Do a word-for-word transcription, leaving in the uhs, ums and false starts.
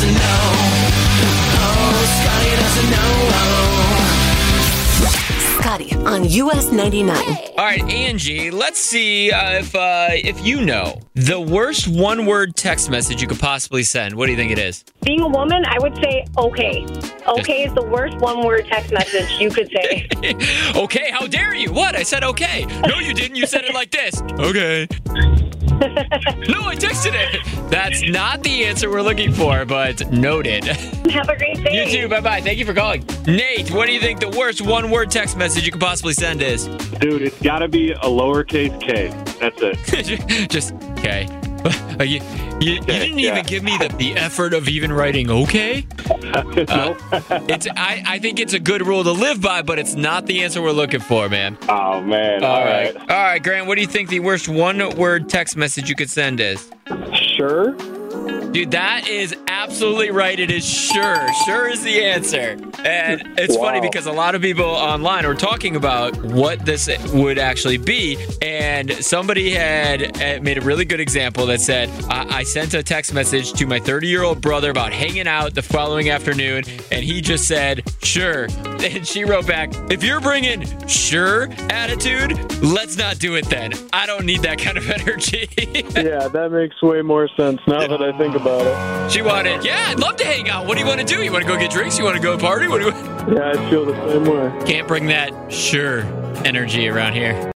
doesn't know. Oh, Scotty doesn't know. Scotty on U S ninety-nine. All right, Angie, let's see uh, if uh, if you know the worst one-word text message you could possibly send. What do you think it is? Being a woman, I would say okay. Okay is the worst one-word text message you could say. Okay, how dare you? What? I said okay. No, you didn't. You said it like this. Okay. No, I texted it. That's not the answer we're looking for, but noted. Have a great day. You too. Bye-bye. Thank you for calling. Nate, what do you think the worst one-word text message you could possibly send is? Dude, it's got to be a lowercase k. That's it. Just, okay. You, you, you didn't yeah. even give me the, the effort of even writing okay? No. Uh, it's I, I think it's a good rule to live by, but it's not the answer we're looking for, man. Oh, man. All All right. right. All right, Grant, what do you think the worst one-word text message you could send is? Sure. Dude, that is absolutely right. It is sure. Sure is the answer. And it's Wow. funny because a lot of people online were talking about what this would actually be. And somebody had uh, made a really good example that said, I, I sent a text message to my thirty-year-old brother about hanging out the following afternoon. And he just said, sure. And she wrote back, if you're bringing sure attitude, let's not do it then. I don't need that kind of energy. Yeah, that makes way more sense now that I think about it. She wanted, yeah, I'd love to hang out. What do you want to do? You want to go get drinks? You want to go party? What do you? Yeah, I feel the same way. Can't bring that sure energy around here.